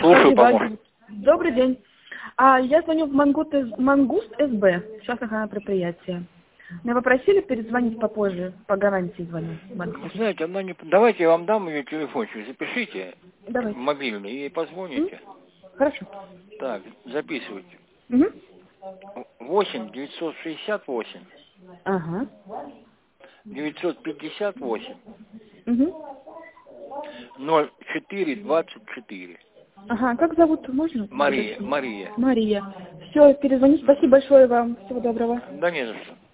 Слушаю, помощник. Добрый день. Я звоню в Мангуст СБ, частное предприятие. Меня попросили перезвонить попозже, по гарантии звоню. Знаете, она не... Давайте я вам дам ее телефончик, запишите. Давайте. Мобильный и позвоните. Хорошо. Так, записывайте. Угу. 8 968 Ага. 958 Угу. 04 24. Ага, как зовут, можно? Мария. Мария. Все, перезвоню. Спасибо большое вам. Всего доброго. Да не за что.